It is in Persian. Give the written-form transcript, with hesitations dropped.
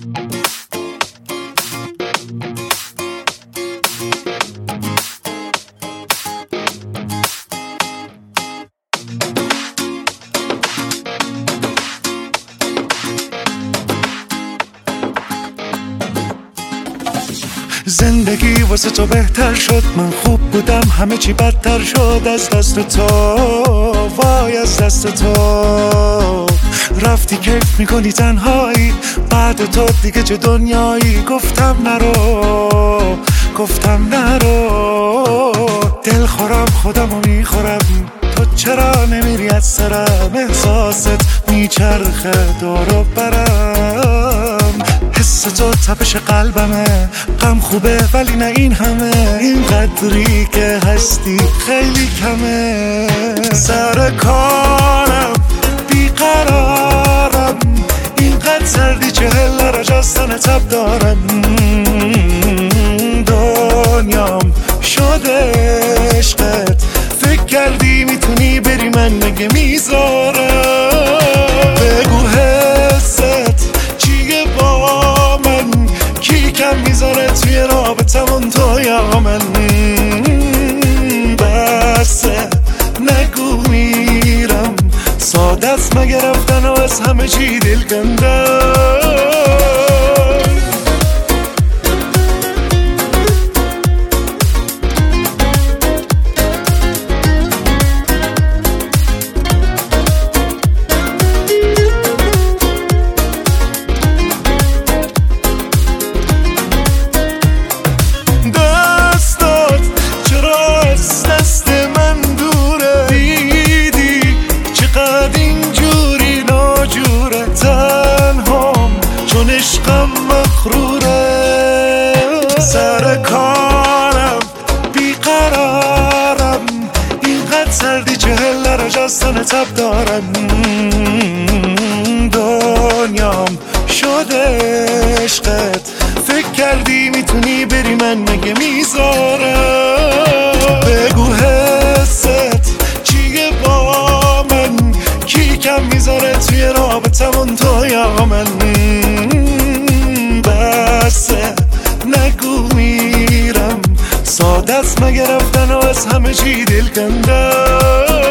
زندگی واسه تو بهتر شد، من خوب بودم همه چی بدتر شد. از دست تو، وای از دست تو رفتی، کیف میکنی تنهایی، بعد تو دیگه چه دنیایی. گفتم نرو دل خورم خودمو میخورم، تو چرا نمیری از سرم؟ احساست میچرخه دور و برم، حس تو تپش قلبمه، غم خوبه ولی نه این همه، این قدری که هستی خیلی کمه. سر کارم بیقرارم، اینقدر سردی 40 درجه از تن تب دارم، دنیام شده عشقت، فکر کردی میتونی بری من مگه میذارم؟ بگو حست چیه با من، کی کم میذاره توی رابطمون تو یا من؟ بسه نگو میرم، ساده است مگه رفتن و از همه چی دل کندم. عشقم مغروره، سر کارم بیقرارم، اینقدر سردی 40 درجه از تن تب دارم، دنیام شده عشقت، فکر کردی میتونی بری من مگه میذارم؟ بگو حست چیه با من، کی کم میذاره توی رابطمون تو یا من؟ بسه نگو میرم، ساده است مگه رفتن و از همه چی دل کندم.